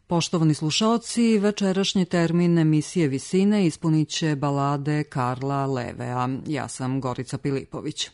Poštovani slušaoci, večerašnji termin emisije Visine ispunit će balade Karla Levea. Ja sam Gorica Pilipović.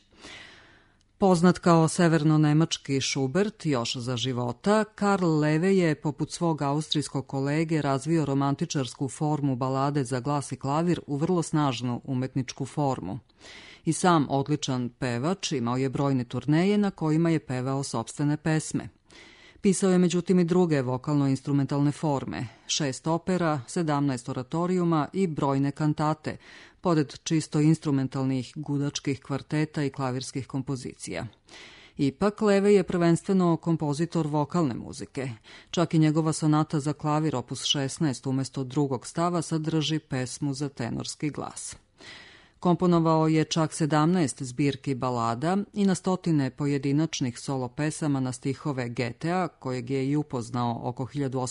Poznat kao severno-nemački Schubert još za života, Karl Leve je, poput svog austrijskog kolege, razvio romantičarsku formu balade za glas i klavir u vrlo snažnu umetničku formu. I sam odličan pevač imao je brojne turneje na kojima je pevao sopstvene pesme. Pisao je međutim i druge vokalno-instrumentalne forme, 6 opera, 17 oratorijuma i brojne kantate, pored čisto instrumentalnih gudačkih kvarteta i klavirskih kompozicija. Ipak, Leve je prvenstveno kompozitor vokalne muzike. Čak i njegova sonata za klavir opus 16 umjesto drugog stava sadrži pesmu za tenorski glas. Komponovao je čak 17 zbirki balada i na stotine pojedinačnih solo pesama na stihove Goethea, kojeg je i upoznao oko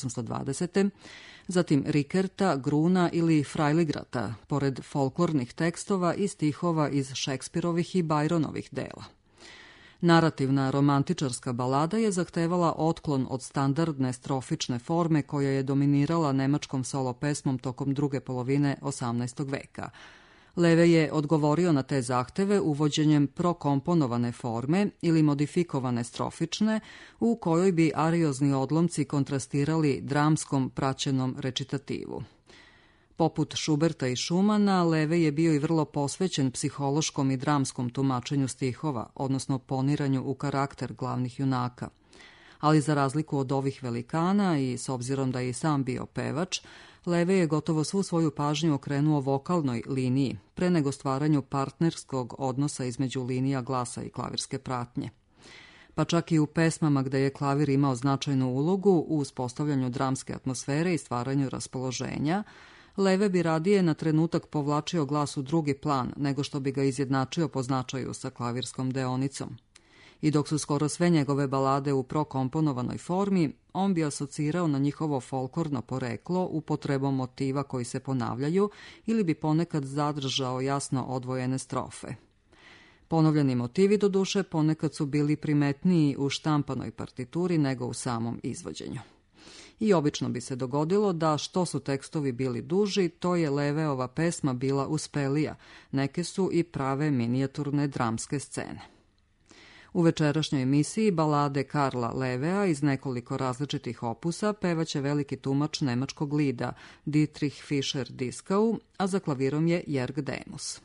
1820. Zatim Rikerta, Gruna ili Freiligrata, pored folklornih tekstova i stihova iz Šekspirovih i Bajronovih dela. Narativna romantičarska balada je zahtevala otklon od standardne strofične forme koja je dominirala nemačkom solo pesmom tokom druge polovine 18. veka. Leve je odgovorio na te zahteve uvođenjem prokomponovane forme ili modifikovane strofične, u kojoj bi ariozni odlomci kontrastirali dramskom praćenom recitativu. Poput Schuberta i Schumana, Leve je bio i vrlo posvećen psihološkom i dramskom tumačenju stihova, odnosno poniranju u karakter glavnih junaka. Ali za razliku od ovih velikana i s obzirom da je i sam bio pevač, Leve je gotovo svu svoju pažnju okrenuo vokalnoj liniji, pre nego stvaranju partnerskog odnosa između linija glasa i klavirske pratnje. Pa čak i u pesmama gde je klavir imao značajnu ulogu u uspostavljanju dramske atmosfere i stvaranju raspoloženja, Leve bi radije na trenutak povlačio glas u drugi plan nego što bi ga izjednačio po značaju sa klavirskom deonicom. I dok su skoro sve njegove balade u prokomponovanoj formi, on bi asocirao na njihovo folklorno poreklo upotrebom motiva koji se ponavljaju ili bi ponekad zadržao jasno odvojene strofe. Ponovljeni motivi, doduše, ponekad su bili primetniji u štampanoj partituri nego u samom izvođenju. I obično bi se dogodilo da što su tekstovi bili duži, to je Leveova pesma bila uspelija, neke su i prave minijaturne dramske scene. U večerašnjoj emisiji balade Karla Levea iz nekoliko različitih opusa pevaće veliki tumač nemačkog lida Dietrich Fischer-Dieskau, a za klavirom je Jörg Demus.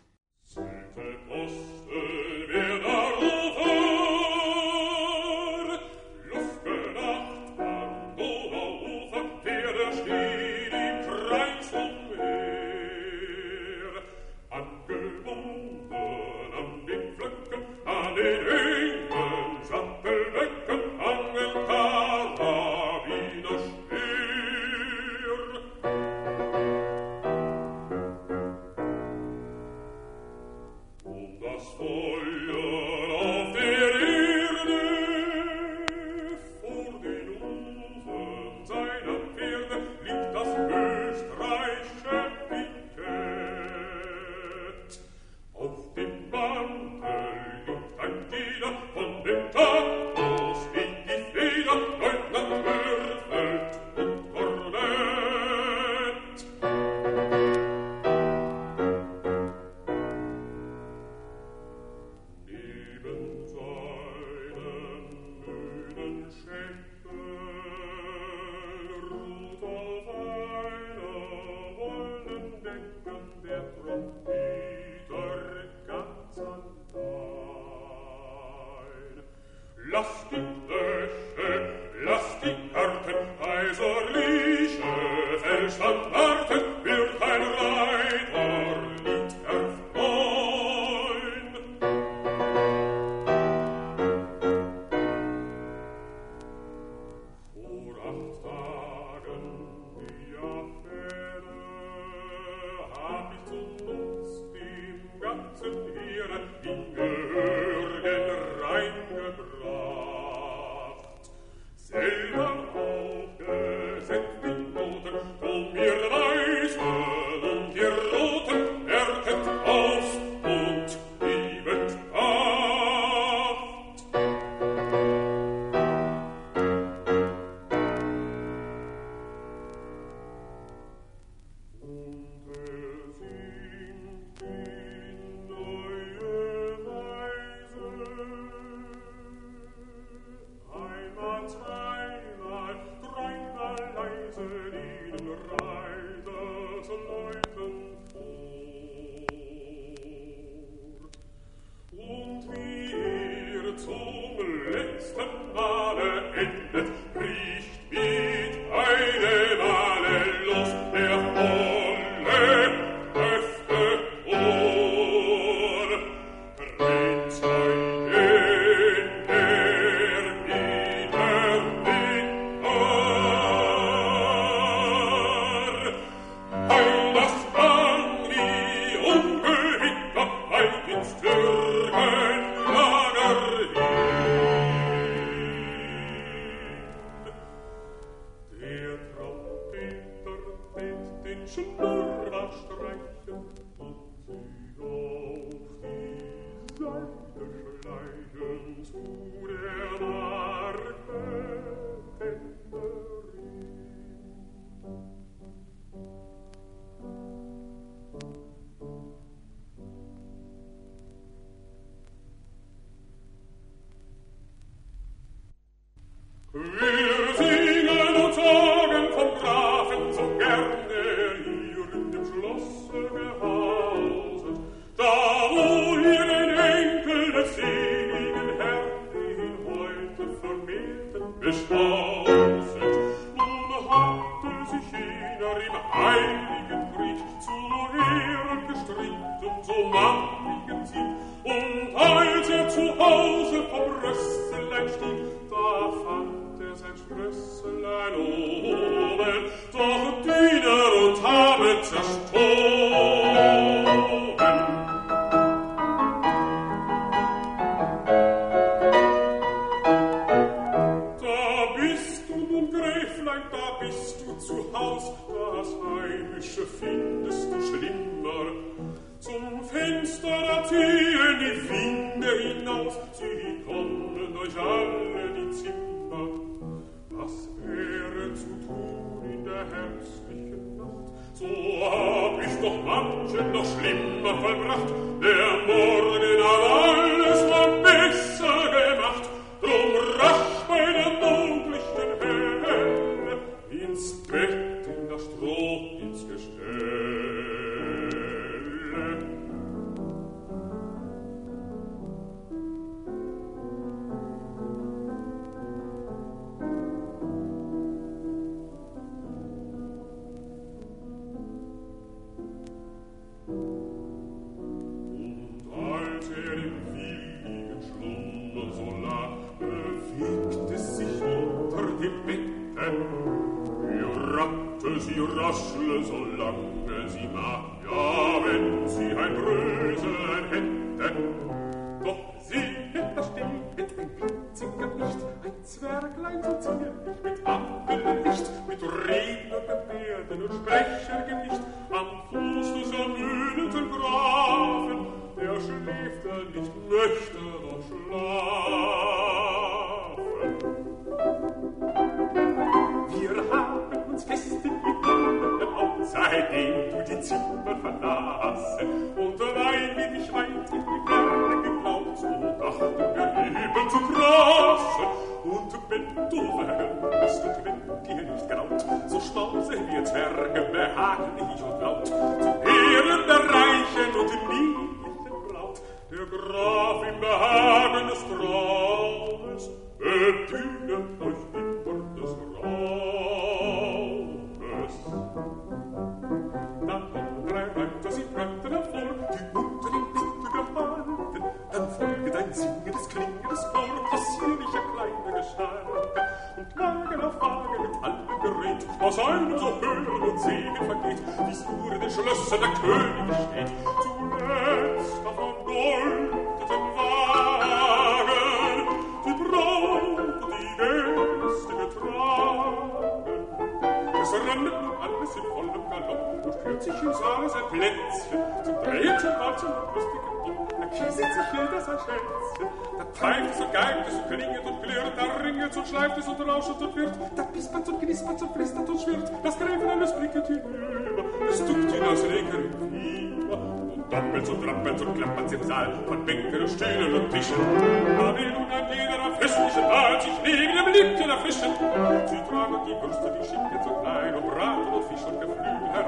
Die Brüste, die Schinken so klein und Braten und Fisch und Geflügel herein.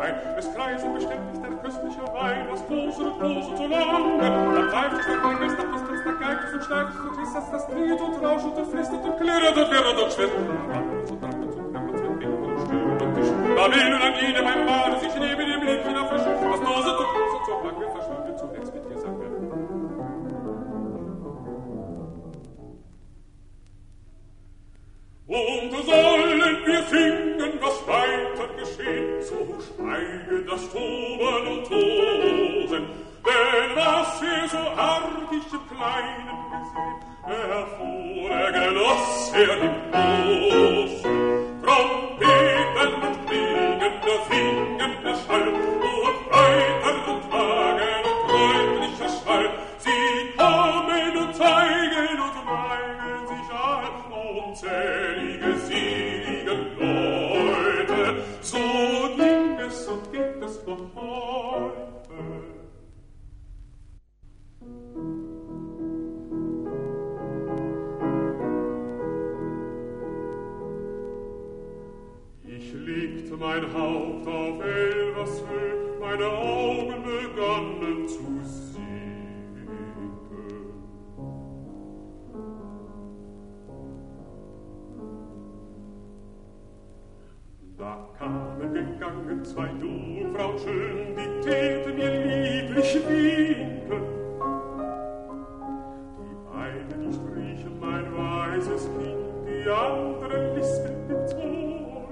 Wein. Es kreiselt beständig der köstliche Wein, das Posen so lange. Dann pfeift es, dann klingt es, dann pisst es, dann geigt es und steigt es und hissest, das dreht und rauscht und flüstert und klirrt und wirrt und schwirrt. Und trappelt und klappert, wenn Wind und Stöhn und Tisch. Da will nun an jedem beim Bade sich neben dem Liebchen erfrischen. Das Posen so lange verschwindet zuletzt mit ihr Sange. Und sollen wir singen, was weiter geschehen, so schweige das Toben und Tosen. Denn was wir so artig im Kleinen gesehen, erfuhr Genoss im Großen. Trompeten und klingender, singender Schall und Reiter und Wagen und freundlicher Schall. Sie kommen und zeigen und neigen sich all unzählige, selige Leute. So ging es und geht es von heute. Ich legte mein Haupt auf Elvershöh, meine Augen begannen zu sinken. Da kamen gegangen zwei Jungfrauen schön, die täten mir lieblich winken. Die eine, die striechen mein weißes Kind, die andere lispelten im Ton.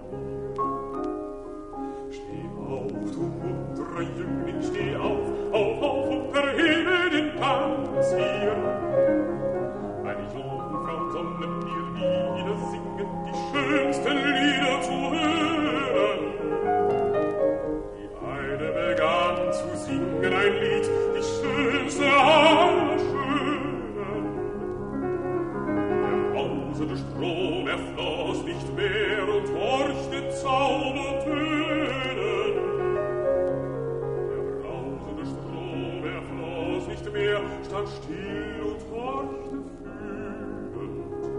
Steh auf, du munterer Jüngling, steh auf und erhebe den Tanz hier. Meine Jungfrauen sollen mir wieder singen, die schönsten Lieder zu hören. Die eine begann zu singen ein Lied, die schönste aller Schönen. Der brausende Strom erfloss nicht mehr und horchte Zaubertönen. Der brausende Strom erfloss nicht mehr, stand still und horchte fühlend.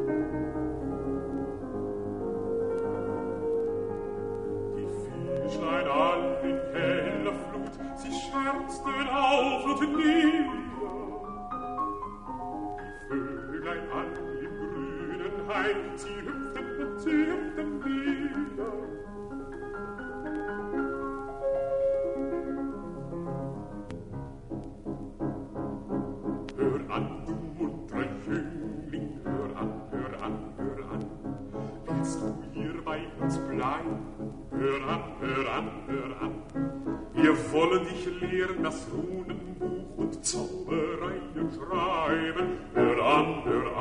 Die Fischlein all in heller Flut, sie scherzten auf und nieder. Die Vöglein all im grünen Hain, sie hüpften wieder. Hör an, du munterer Jüngling, hör an. Willst du hier bei uns bleiben? Hör an. Wir wollen dich lehren, das Runenbuch und Zaubereien schreiben. Hör an.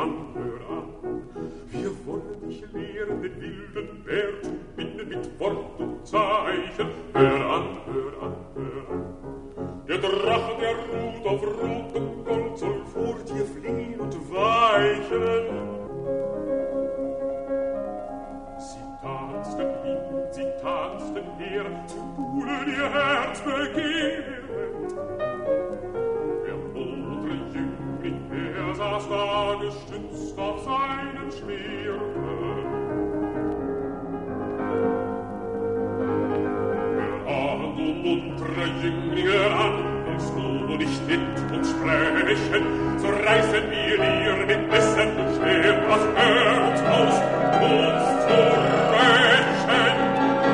Wir wollen dich lehren, den wilden Bär zu binden mit Wort und Zeichen. Hör an. Der Drache, der ruht auf rotem Gold, soll vor dir fliehen und weichen. Sie tanzten her, zu Buhlen ihr Herz begehrend. Der muntere Jüngling, er saß da gestützt auf seinen Schwert. Hör an, du munterer Jüngling, hör an, willst du nicht mit uns sprechen, so reißen wir dir mit Messer und Schwert das Herz aus, uns zu rächen.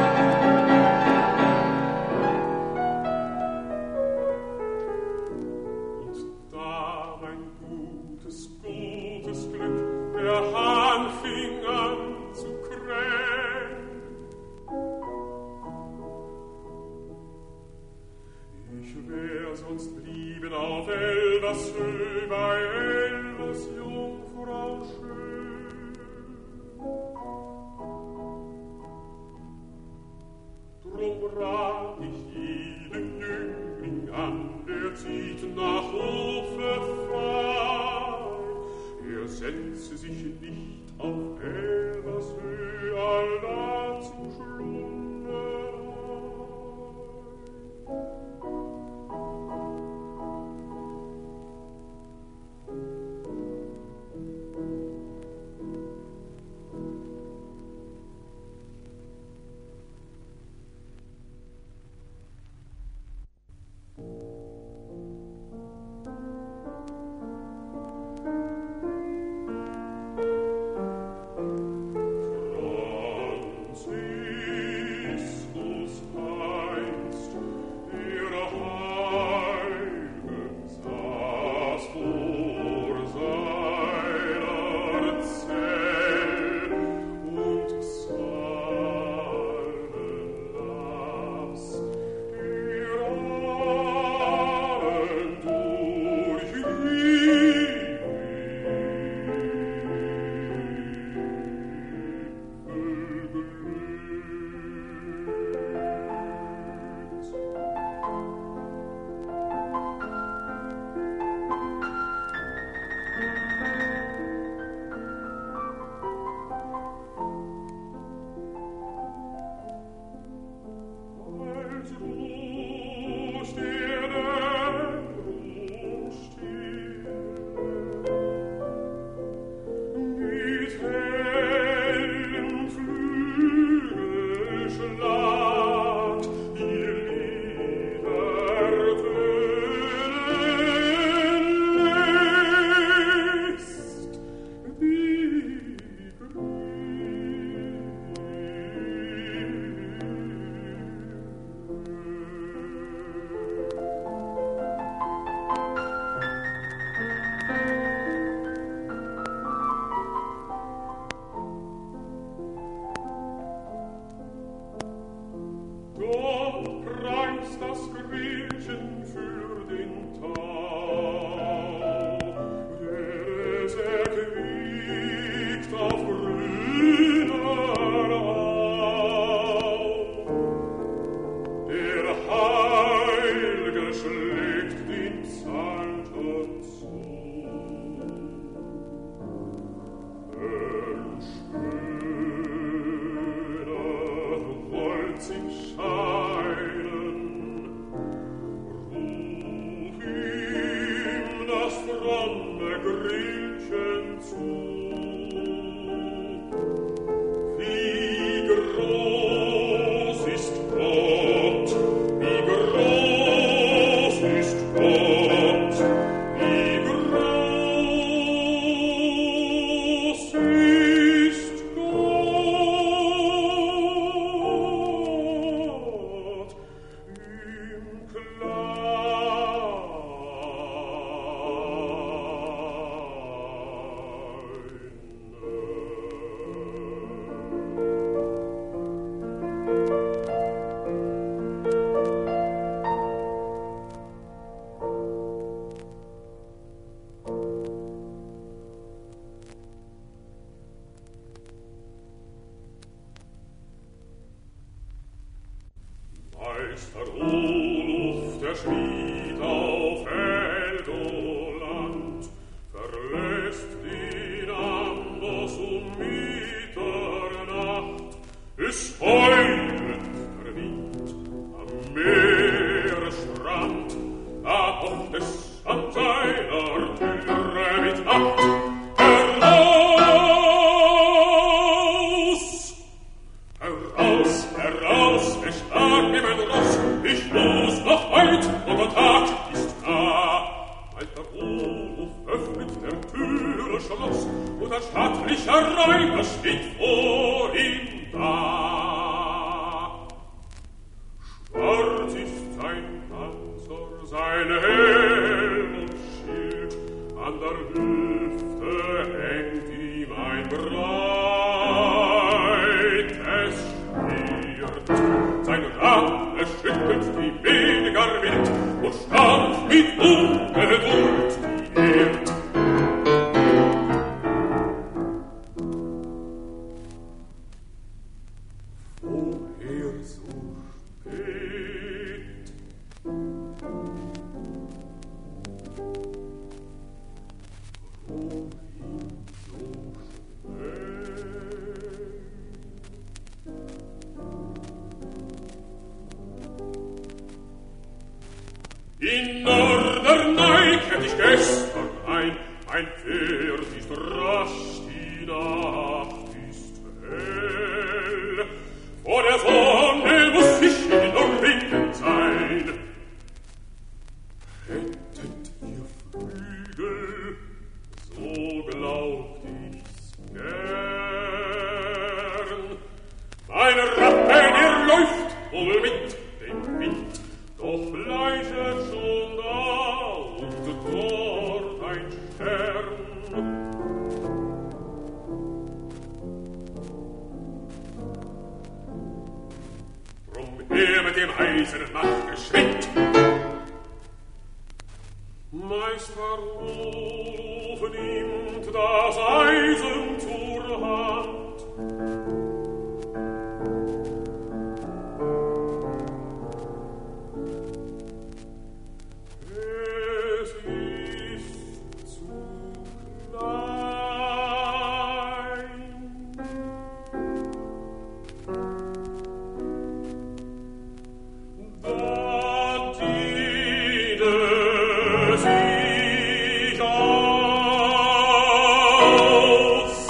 Sonst blieben auf Elvershöh bei Elvers Jungfrau schön. Drum rat ich jeden Jüngling an, der zieht nach Hofe frei. Setze sich nicht auf Elvershöh allda zu schlundern. Grillchen zu. Wie groß ist Gott, wie groß ist Gott, wie groß ist Gott im Meister Oluf, der Schmied auf Helgoland, verlässt den Amboss Mitternacht. Es heulet der Wind am Meeresstrand, da pocht es an seiner Türe mit Macht. Heraus, erschlag mir mein Ross, ich muss noch weit, und der Tag ist nah. Alter Oluf öffnet der Türe Schloss, und ein stattlicher Reiter steht vor ihm da. Schwarz ist sein Panzer, sein Helm und Schild, an der Hüfte hängt ihm ein breites Schwert. Sein Rache schüttelt die Wege gar wild und stampft mit Ungeduld die Erd. Woher so spät? Wohin so schnell? In Norderney kennt ich gestern ein Pferd ist rasch, die Nacht ist hell. Vor der Sonne muss ich in Norwegen sein. Hättet ihr Flügel, so glaubt ich's gern. Meine Rappen, ihr läuft wohl mit dem Wind, doch bleiche schon da und dort ein Stern. Drum her mit dem Eisen, mach geschwind. Meister Oluf nimmt das Eisen zur Hand. Es ist zu klein. Da diene sich aus.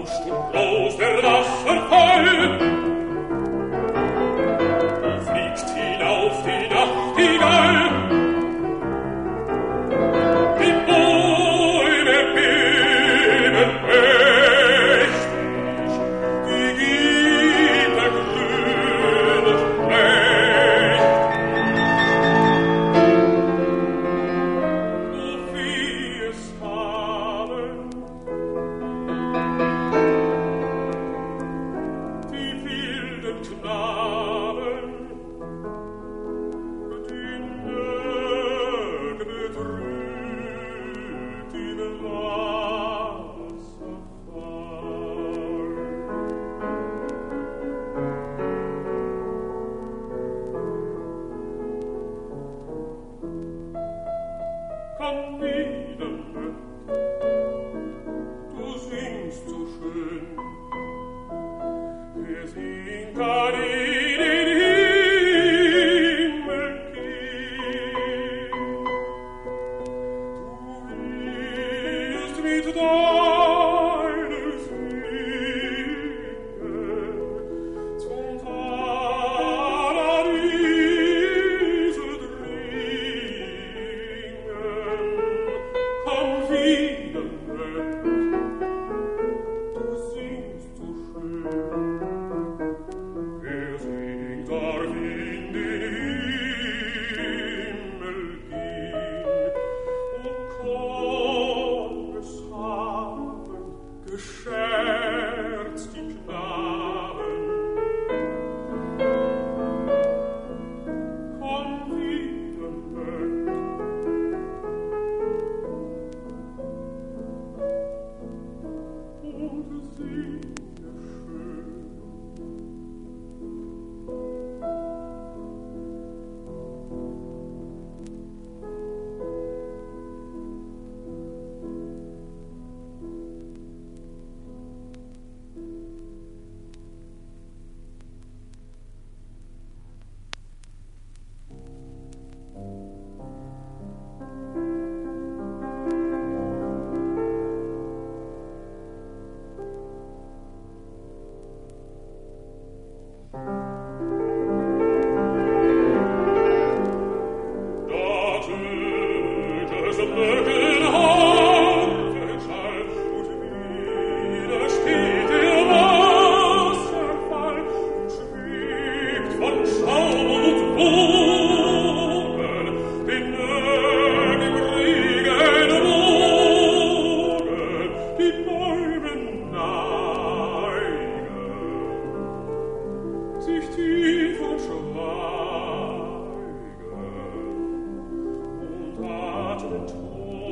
rauscht und bloß der Wasserfall. Fliegt hinauf die Nachtigall. Die Bäume beben mächtig, die Gitter glühen prächtig. So wie es haben die wilden Knaben, betrübt in Wasserfall. Komm wieder, du singst so schön, wir singen gar in den Himmel gehen. Du wirst mit deinem Singen zum Paradiese dringen. Komm wieder, du singst so schön. Wer singt darf in den Himmel gehen, und komm, es haben gescherzt die Knaben. Komm wieder, und singe schön. Sich tief und schweigen und atmen tot.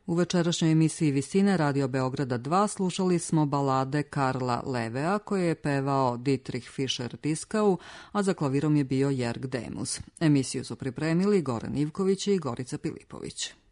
U večerašnjoj emisiji Visine Radio Beograda 2 slušali smo balade Karla Levea koje je pevao Dietrich Fischer-Dieskau, a za klavirom je bio Jörg Demus. Emisiju su pripremili Goran Ivković i Gorica Pilipović.